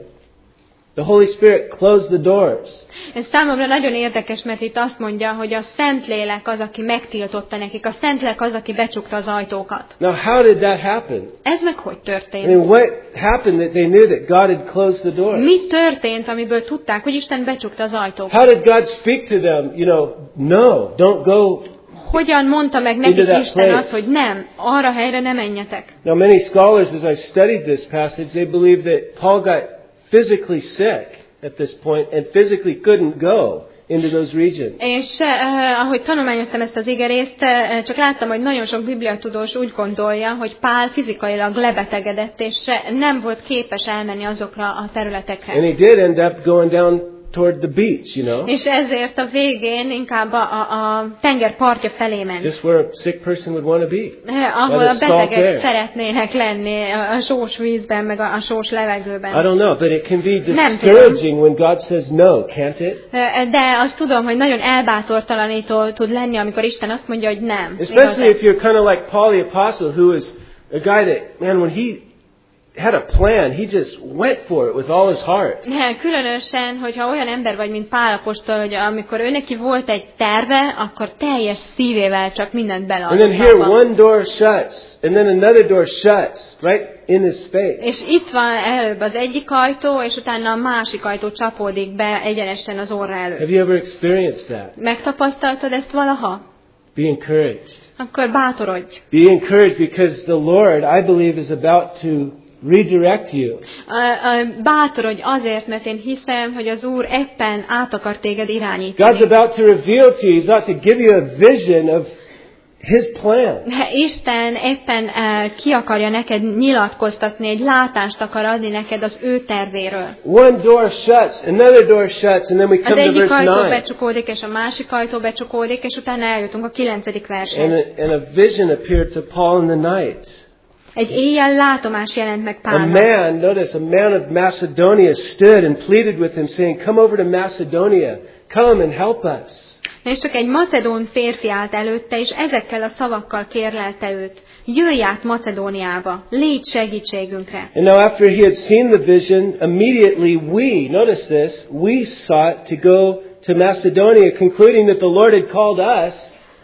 The Holy Spirit closed the doors. Ez számomra nagyon érdekes, mert itt azt mondja, hogy a Szentlélek az, aki megtiltotta nekik. A Szentlélek az, aki becsukta az ajtókat. Now, how did that happen? Ez meg hogy történt? I mean, what happened that they knew that God had closed the doors? Mi történt, amiből tudták, hogy Isten becsukta az ajtókat? How did God speak to them? You know, no, don't go. Hogyan mondta meg nekik Isten azt, hogy nem, arra helyre nem menjetek? Now, many scholars, as I studied this passage, they believe that Paul got physically sick at this point and physically couldn't go into those regions. És uh, ahogy tanulmányoztam ezt az igerészt, uh, csak láttam, hogy nagyon sok bibliatudós úgy gondolja, hogy Pál fizikailag lebetegedett, és nem volt képes elmenni azokra a területekre. And he did end up going down toward the beach, you know. És ezért a végén inkább a, a, a tenger partja felé ment. Just where a sick person would want to be. Uh, ahol a betegek szeretnének lenni a, a sós vízben, meg a, a sós levegőben. I don't know, but it can be discouraging when God says no, can't it? Uh, de azt tudom, hogy nagyon elbátortalanító tud lenni, amikor Isten azt mondja, hogy nem. Especially if you're kind of like Paul the Apostle, who is a guy that, man, when he had a plan, he just went for it with all his heart. Különösen, hogyha olyan ember vagy, mint Pál apostol, hogy amikor ő neki volt egy terve, akkor teljes szívével csak mindent beleadott. And then here one door shuts, and then another door shuts, right in his face. És itt van előbb az egyik ajtó, és utána a másik ajtó csapódik be egyenesen az orra előtt. Have you ever experienced that? Megtapasztaltad ezt valaha? Be encouraged. Akkor bátorodj. Be encouraged because the Lord, I believe, is about to redirect you. Bátorodj azért, mert én hiszem, hogy az Úr éppen át akar téged irányítani. God's about to reveal to you, He's about to give you a vision of His plan. Isten éppen uh, ki akarja neked nyilatkoztatni, egy látást akar adni neked az ő tervéről. One door shuts, another door shuts, and then we come az to egyik verse ajtó nine. becsukódik, és a másik ajtó becsukódik, és utána eljutunk a kilencedik vershez. And a, and a vision appeared to Paul in the night. Egy éjjel látomás jelent meg A Pálnak. man, notice, a man of Macedonia stood and pleaded with him, saying, "Come over to Macedonia, come and help us." És csak egy macedón férfi állt előtte, és ezekkel a szavakkal kérlelte őt. Jöjj át Macedóniába, légy segítségünkre. And now after he had seen the vision, immediately we, notice this, we sought to go to Macedonia, concluding that the Lord had called us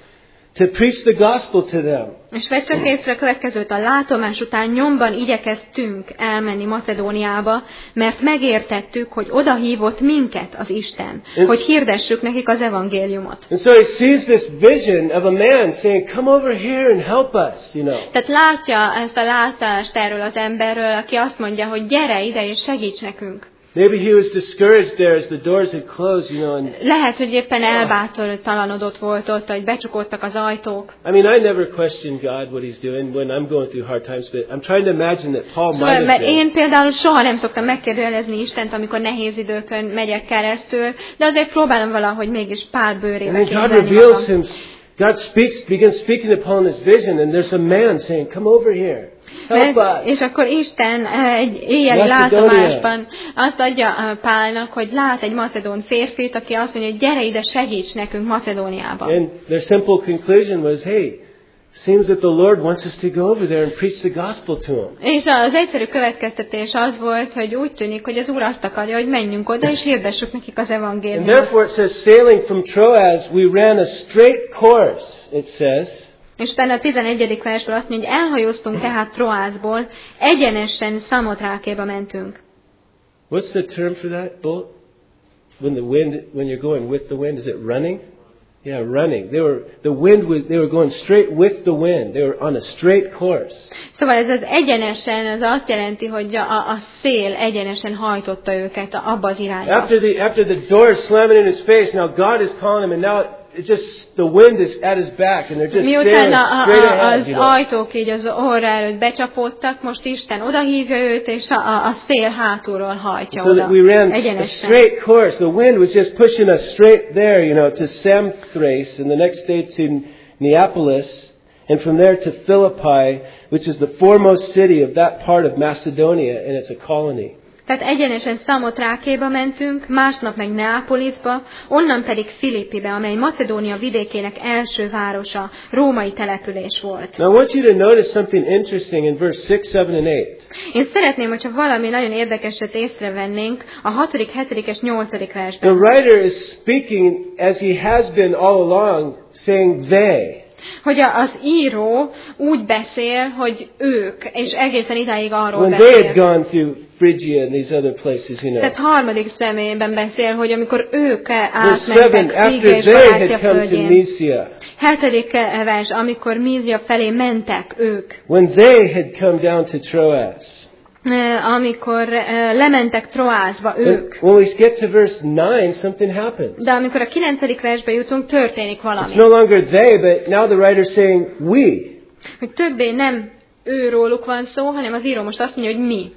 to preach the gospel to them. És vedd csak észre a következőt, a látomás után nyomban igyekeztünk elmenni Macedóniába, mert megértettük, hogy oda hívott minket az Isten, hogy hirdessük nekik az evangéliumot. And so he sees this vision of a man saying, "Come over here and help us," you know. Tehát látja ezt a látást erről az emberről, aki azt mondja, hogy gyere ide és segíts nekünk. Maybe he was discouraged there as the doors had closed, you know. And Lehet, hogy éppen elbátortalanodott volt ott, hogy becsukódtak az ajtók. I mean, I never question God what He's doing when I'm going through hard times, but I'm trying to imagine that Paul might Szóval, have mert been. én például soha nem szoktam megkérdőjelezni Istent, amikor nehéz időkön megyek keresztül, de azért próbálom valahogy mégis Pál And bőrébe then God képzelni reveals magam. him. God speaks, begins speaking upon this vision, and there's a man saying, "Come over here, help Mert, us." és akkor Isten eh, egy éjjeli Macedonia. látomásban azt adja eh, Pálnak, hogy lát egy macedón férfit, aki azt mondja, hogy gyere ide, segíts nekünk Macedóniába. And their simple conclusion was, "Hey, seems that the Lord wants us to go over there and preach the gospel to him." És az egyszerű következtetés az volt, hogy úgy tűnik, hogy az Úr azt akarja, hogy menjünk oda, és hirdessük nekik az And evangéliumot. therefore it says, sailing from Troas, we ran a straight course, it says. És utána a tizenegyedik versből azt mondja, hogy elhajóztunk tehát Troászból, egyenesen Szamotrákéba mentünk. What's the term for that boat? When the wind, when you're going with the wind, is it running? Yeah, running. They were the wind was. They were going straight with the wind. They were on a straight course. Szóval ez az egyenesen, az azt jelenti, hogy a, a szél egyenesen hajtotta őket abba az irányba. After the after the door slamming in his face, now God is calling him, and now it just the wind is at his back, and they're just Miután sailing a, straight a, ahead. az You know? ajtók így az orra előtt becsapódtak, most Isten odahívja őt, és a, a, a szél hátulról hajtja So oda. that we ran a Egyenesen. straight course. The wind was just pushing us straight there, you know, to Samothrace, and the next day to Neapolis, and from there to Philippi, which is the foremost city of that part of Macedonia, and it's a colony. Tehát egyenesen Szamotrákéba mentünk, másnap meg Neapolisba, onnan pedig Filippibe, amely Macedónia vidékének első városa, római település volt. Now I want you to notice something interesting in verse six, seven, and eight. Én szeretném, hogyha valami nagyon érdekeset észrevennénk a hatodik, hetedik és nyolcadik The versben. writer is speaking as he has been all along, saying they. Hogy a- az író úgy beszél, hogy ők, és egészen idáig arról When they had beszél. gone through Phrygia and these other places, you know. Tehát harmadik személyben beszél, hogy amikor ők Verse átmentek seven, Frígia after és they Galácia had come to földjén. Mysia. Hetedik vers, amikor Mízia felé mentek ők. When they had come down to Troas. Eh, amikor eh, lementek Troászba ők. When we get to verse nine, something happens. De amikor a kilencedik versbe jutunk, történik valami. It's no longer they, but now the writer's saying we. Hogy többé nem őróluk van szó, hanem az író most azt mondja, hogy mi.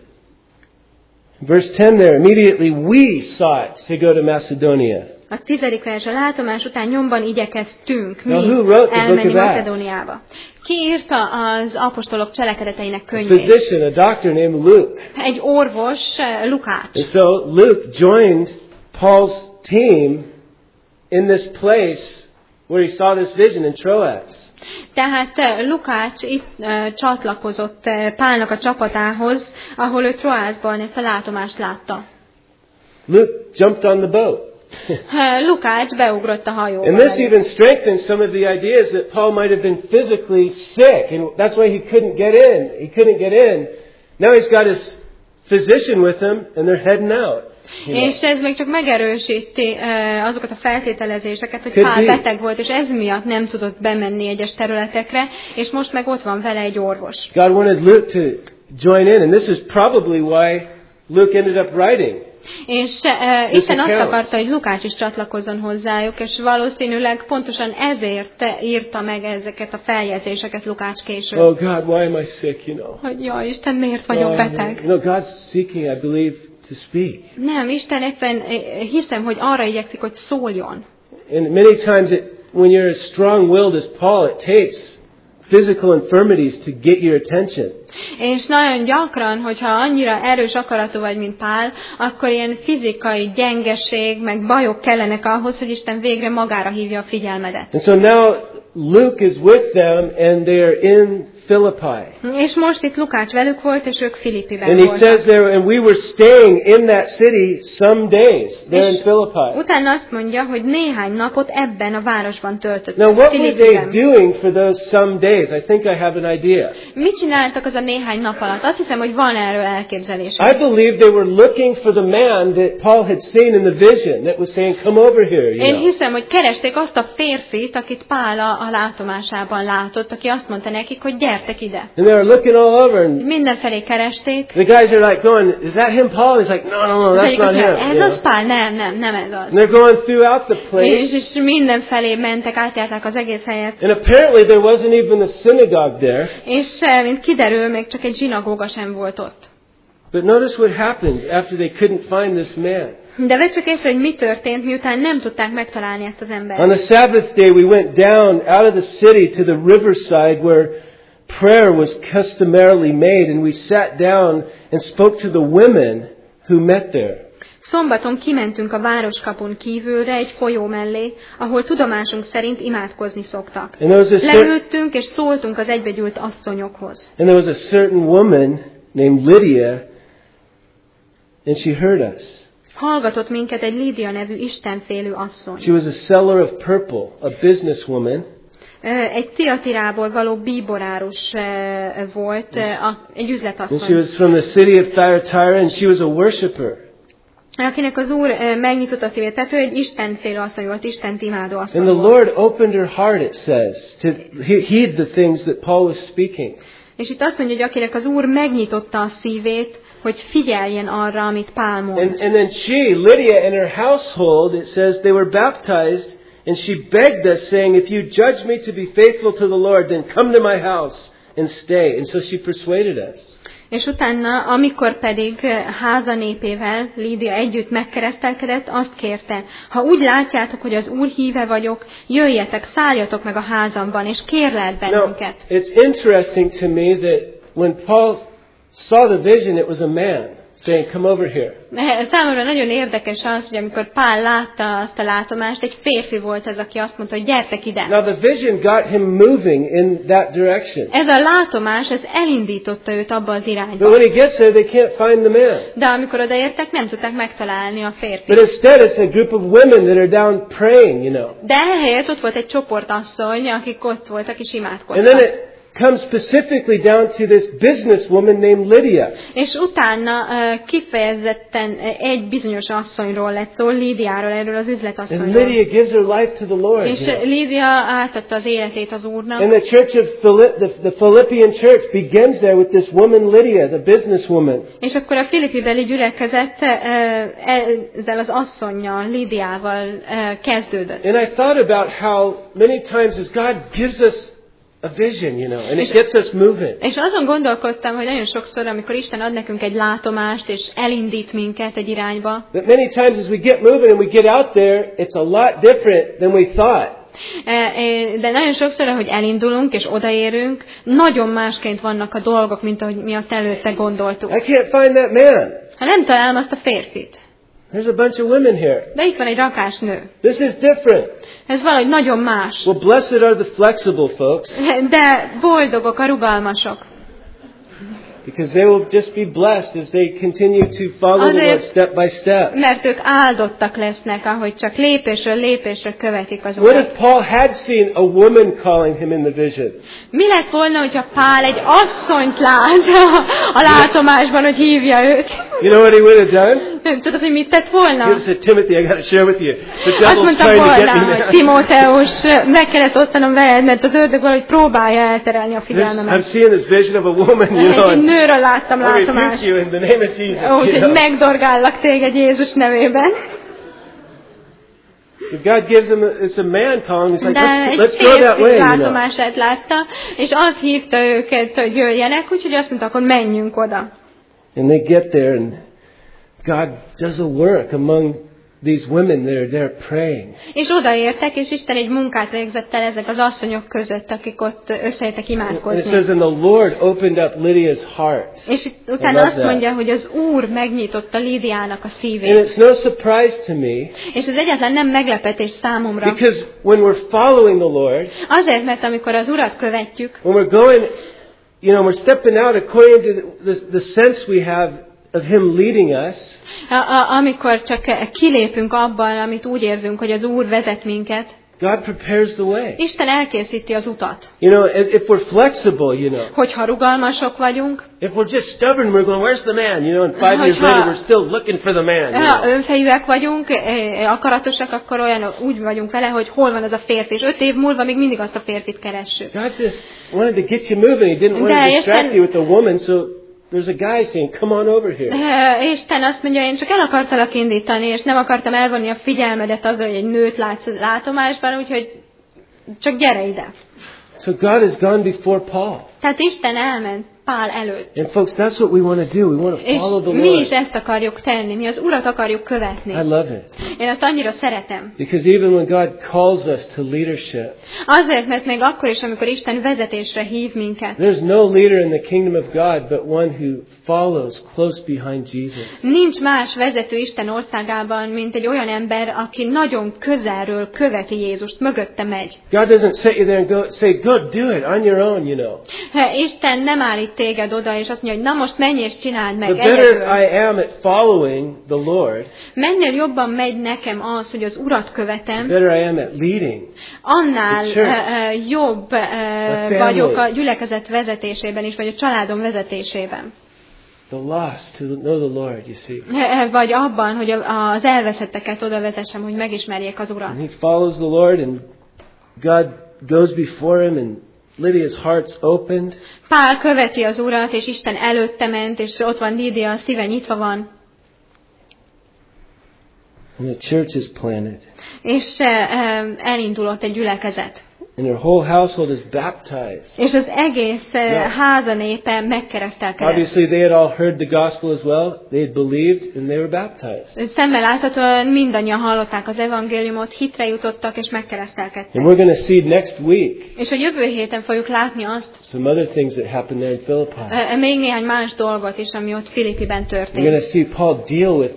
Verse ten there, immediately we sought to go to Macedonia. A tizedik vers, a látomás után nyomban igyekeztünk mi Now, who wrote the elmenni book of Acts? Macedóniába. Ki írta az apostolok cselekedeteinek A könyvét? physician, a doctor named Luke. Egy orvos, eh, Lukács. And so Luke joined Paul's team in this place where he saw this vision in Troas. Tehát eh, Lukács itt eh, csatlakozott eh, Pálnak a csapatához, ahol ő Troászban ezt a látomást látta. Luke jumped on the boat. Eh, Lukács beugrott a hajóba. And this velük. even strengthens some of the ideas that Paul might have been physically sick, and that's why he couldn't get in. He couldn't get in. Now he's got his physician with him, and they're heading out. You know. És ez még csak megerősíti uh, azokat a feltételezéseket, hogy Could Pál be. beteg volt, és ez miatt nem tudott bemenni egyes területekre, és most meg ott van vele egy orvos. God wanted Luke to join in, and this is probably why Luke ended up writing. És uh, Isten azt account. akarta, hogy Lukács is csatlakozzon hozzájuk, és valószínűleg pontosan ezért írta meg ezeket a feljegyzéseket Lukács később. Oh God, why am I sick? You know. Hogy jaj, Isten, miért vagyok Oh, beteg? you know, God's seeking, I believe, to speak. Nem, Isten éppen eh, hiszem, hogy arra igyekszik, hogy szóljon. And many times, it, when you're as strong-willed as Paul, it takes physical infirmities to get your attention. És nagyon gyakran, hogyha annyira erős akaratú vagy, mint Pál, akkor ilyen fizikai gyengeség, meg bajok kellenek ahhoz, hogy Isten végre magára hívja a figyelmedet. And so now Luke is with them and they are in Philippi. És most itt Lukács velük volt, és ők Filippiben And he voltak. says there, and we were staying in that city some days there in És Philippi. utána azt mondja, hogy néhány napot ebben a városban töltöttek. Now what were they Filippiben. doing for those some days? I think I have an idea. Mit csináltak az a néhány nap alatt? Azt hiszem, hogy van erről elképzelés. I believe they were looking for the man that Paul had seen in the vision that was saying, come over here, you Én know. hiszem, hogy keresték azt a férfit, akit Pál a, a látomásában látott, aki azt mondta nekik, hogy gyertek ide. And they were looking all over and Mindenfelé keresték. the guys are like going, is that him, Paul? He's like, no, no, no, Az that's egyik not azt him. mondja, ez you az know. Pál? Nem, nem, nem ez And az. they're going throughout the És, place. és mindenfelé mentek, átjárták az egész helyet. And apparently there wasn't even a synagogue there. És eh, mint kiderül, még csak egy zsinagóga sem volt ott. But notice what happened after they couldn't find this man. De vedd csak észre, hogy mi történt, miután nem tudták megtalálni ezt az On embert. the Sabbath day, we went down out of the city to the riverside where prayer was customarily made, and we sat down and spoke to the women who met there. Szombaton kimentünk a városkapun kívülre egy folyó mellé, ahol tudomásunk szerint imádkozni szoktak. And there was a cer- Leültünk és szóltunk az egybegyűlt asszonyokhoz. and there was a certain woman named Lydia, and she heard us. Hallgatott minket egy Lídia nevű istenfélő asszony. She was a seller of purple, a businesswoman. Ö, Egy Tiatirából való bíborárus ö, volt, ö, a- egy And she üzletasszony, was from the city of Thyatira, and she was a worshiper. akinek az Úr ö, megnyitott a szívét. Tehát ő egy istenfélő asszony volt, Istent imádó And asszony the volt. Lord opened her heart, it says, to he- heed the things that Paul was speaking. És itt azt mondja, hogy akinek az Úr megnyitotta a szívét, hogy figyeljen arra, amit Pál mond. And, and then she, Lydia, and her household, it says they were baptized, and she begged us, saying, if you judge me to be faithful to the Lord, then come to my house and stay. And so she persuaded us. És utána, amikor pedig háza népével Lídia együtt megkeresztelkedett, azt kérte, ha úgy látjátok, hogy az Úr híve vagyok, jöjjetek, szálljatok meg a házamban, és kérlelt Now, bennünket. it's interesting to me that when Paul saw the vision, it was a man saying, come over here. Számomra nagyon érdekes az, hogy amikor Pál látta azt a látomást, egy férfi volt az, aki azt mondta, hogy gyertek ide. Now, the vision got him moving in that direction. Ez a látomás, ez elindította őt abba az But irányba. when he gets there, they can't find the man. De amikor odaértek, nem tudták megtalálni a But férfit. instead, it's a group of women that are down praying, you know. De ehelyett ott volt egy csoportasszony, akik ott voltak és And then imádkoztak. it comes specifically down to this businesswoman named Lydia. És utána uh, kifejezetten uh, egy bizonyos asszonyról lett szó, Lídiáról, erről az And üzletasszonyról. Lydia gives her life to the Lord. És you know. uh, Lídia átadta az életét az Úrnak. And the church of Philip, the, the Philippian church begins there with this woman Lydia, the businesswoman. És akkor a Filippi-beli gyülekezet uh, ezzel az asszonnyal, Lídiával uh, kezdődött. And I thought about how many times as God gives us a vision, you know, and it És- gets us moving. És azon gondolkodtam, hogy nagyon sokszor, amikor Isten ad nekünk egy látomást, és elindít minket egy irányba, That many times as we get moving and we get out there, it's a lot different than we thought. de nagyon sokszor, ahogy elindulunk és odaérünk, nagyon másként vannak a dolgok, mint ahogy mi azt előtte gondoltuk. I can't find that man. Ha nem találom azt a férfit, There's a bunch of women here. de itt van egy rakás nő. This is different. Ez valahogy nagyon más. Well, blessed are the flexible folks, De boldogok a rugalmasok. because they will just be blessed as they continue to follow the Lord step by step. Mert ők áldottak lesznek, ahogy csak lépésről lépésre követik az What Urat. if Paul had seen a woman calling him in the vision? Mi lett volna, hogyha Pál egy asszonyt lát a látomásban, hogy hívja őt? You know what he would have done? Nem tudod, hogy mit tett He would volna? have said, Timothy, I got to share with you. The Azt devil's mondta trying to get volna, me hogy now. Timóteus, meg kellett osztanom veled, mert az ördög valahogy próbálja elterelni a This- I'm figyelmemet. seeing this vision of a woman, you know, Egy and nőről láttam I rebuke látomást. you in the name of Jesus. You Úgyhogy know? megdorgállak téged Jézus nevében. But God gives him, a, it's a man calling. He's like, De let's, egy let's go that way, férfi you know. látomását látta, és az hívta őket, hogy jöjjenek, úgyhogy azt mondta, akkor menjünk oda. And they get there, and God does a work among these women that are there praying. És odaértek, és Isten egy munkát végzett el ezek az asszonyok között, akik ott összejöttek And it imádkozni. says, and the Lord opened up Lydia's heart. És itt utána love azt that. mondja, hogy az Úr megnyitotta Lídiának a And szívét. it's no surprise to me, És ez egyáltalán nem meglepetés számomra. because when we're following the Lord, Azért, mert amikor az Urat követjük, when we're going, you know, we're stepping out according to the, the, the sense we have of Him leading us, a, a, amikor csak kilépünk abban, amit úgy érzünk, hogy az Úr vezet minket, God prepares the way. Isten elkészíti az utat. You know, if if we're flexible, you know, Hogyha rugalmasok vagyunk, if we're just stubborn, we're going, where's the man? You know, and five years Hogyha- later, we're still looking for the man. You ha know? önfejűek vagyunk, eh, akaratosak, akkor olyan úgy vagyunk vele, hogy hol van az a férfi, és öt év múlva még mindig azt a férfit keressük. God just wanted to get you moving. He didn't want to De distract Isten- you with a woman, so there's a guy saying, come on over here. Eh, Isten azt mondja, én csak el akartalak indítani, és nem akartam elvonni a figyelmedet azzal, hogy egy nőt látsz látomásban, úgyhogy csak gyere ide. So God has gone before Paul. Tehát Isten elment Pál előtt. And folks, that's what we want to do. We want to És follow the mi is Lord. ezt akarjuk tenni, mi az Urat akarjuk I követni. love it. Én azt annyira szeretem. Because even when God calls us to leadership, Azért, mert még akkor is, amikor Isten vezetésre hív minket, there's no leader in the kingdom of God but one who follows close behind Jesus. nincs más vezető Isten országában, mint egy olyan ember, aki nagyon közelről követi Jézust, mögötte megy. God doesn't set you there and go, say, go do it on your own, you know. Isten nem állít téged oda, és azt mondja, hogy na most menj és csináld The meg better egyedül. I am at following the Lord, Mennél jobban megy nekem az, hogy az Urat the követem, better I am at leading. annál The church. uh, uh, jobb uh, family. vagyok a gyülekezet vezetésében is, vagy a családom vezetésében. The lost to know the Lord, you see. Uh, Vagy abban, hogy a- az elveszetteket oda vezessem, hogy megismerjék az Urat. And he follows the Lord, and God goes before him, and Lydia's heart's opened. Pál követi az Urat, és Isten előtte ment, és ott van Lídia, a szíve nyitva van, And the church is planted. és uh, um, elindulott egy gyülekezet. And her whole household is baptized. És az egész uh, Yeah. háza népe megkeresztelkedett. Obviously, they had all heard the gospel as well. They had believed, and they were baptized. Szemmel láthatóan mindannyian hallották az evangéliumot, hitre jutottak és megkeresztelkedtek. And we're going to see next week És a jövő héten fogjuk látni azt, some other things that happened there in Philippi. uh, még néhány más dolgot is, ami ott Filippiben We're going történt. to see Paul deal with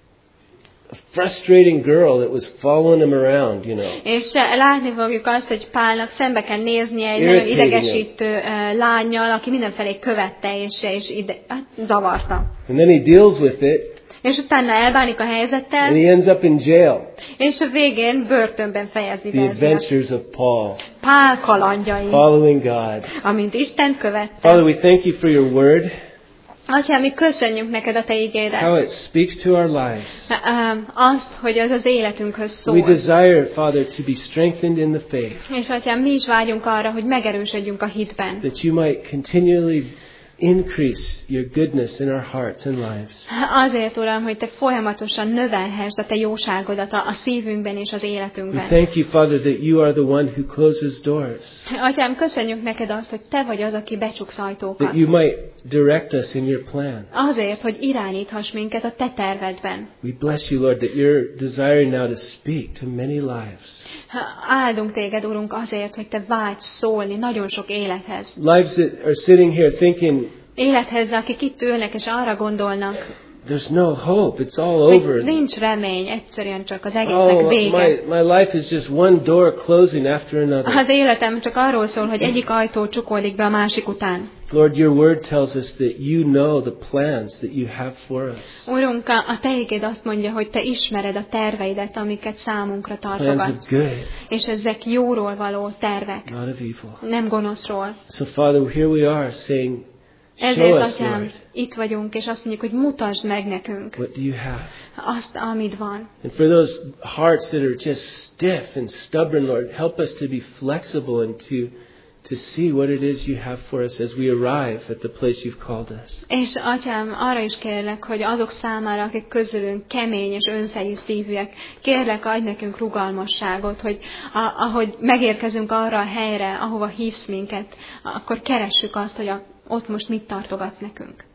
a frustrating girl that was following him around, you know. És uh, látni fogjuk azt, hogy Pálnak szembe kell néznie egy Irritating nagyon idegesítő uh, lánnyal, aki mindenfelé követte és, és ide, hát, zavarta. And then he deals with it, És utána elbánik a and helyzettel, he ends up in jail. és a végén börtönben fejezi The be ezért. adventures of Paul, Pál kalandjai, following God. amint Isten követte. Father, we thank you for your word, Atyám, mi köszönjük neked a te igédet. how it speaks to our lives. Um, Azt, hogy az az életünkhöz We szól. desire, Father, to be strengthened in the faith, És atyám, mi is vágyunk arra, hogy megerősödjünk a hitben. that you might continually increase your goodness in our hearts and lives. Azért, Uram, hogy te folyamatosan növelhessd a te jóságodat a a szívünkben és az We életünkben. thank you, Father, that you are the one who closes doors, Atyám, köszönjük neked azt, hogy te vagy az, aki becsuksz ajtókat. that you might direct us in your plan. Azért, hogy irányíthass minket a te tervedben. We bless you, Lord, that you're desiring now to speak to many lives. Áldunk téged, Urunk, azért, hogy te vágysz szólni nagyon sok élethez. Lives that are sitting here thinking, Élethez, akik itt ülnek és arra gondolnak, there's no hope, it's all hogy over. nincs remény, egyszerűen csak az egésznek Oh, vége. my, my life is just one door closing after another. Az életem csak arról szól, hogy egyik ajtó csukódik be a másik után. Lord, your word tells us that you know the plans that you have for us. Urunk, a a te igéd azt mondja, hogy te ismered a terveidet, amiket számunkra Plans tartogatsz. of good, És ezek jóról való tervek, not of evil. nem gonoszról. So, Father, here we are saying, show Ezért, us, Atyám, Lord, itt vagyunk, és azt mondjuk, hogy mutasd meg nekünk what do you have? azt, amit van. And for those hearts that are just stiff and stubborn, Lord, help us to be flexible and to to see what it is you have for us as we arrive at the place you've called us. És Atyám, arra is kérlek, hogy azok számára, akik közülünk kemény és önfejű szívűek, kérlek, adj nekünk rugalmasságot, hogy a, ahogy megérkezünk arra a helyre, ahova hívsz minket, akkor keressük azt, hogy a, ott most mit tartogatsz nekünk.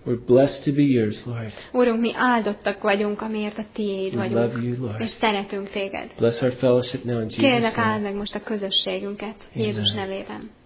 We're blessed to be yours, Lord. Urunk, mi áldottak vagyunk, amiért a tiéd We vagyunk. love you, Lord. És szeretünk téged. Bless our fellowship now in Jesus' Kérlek, name. áld meg most a közösségünket. Jézus Amen. nevében.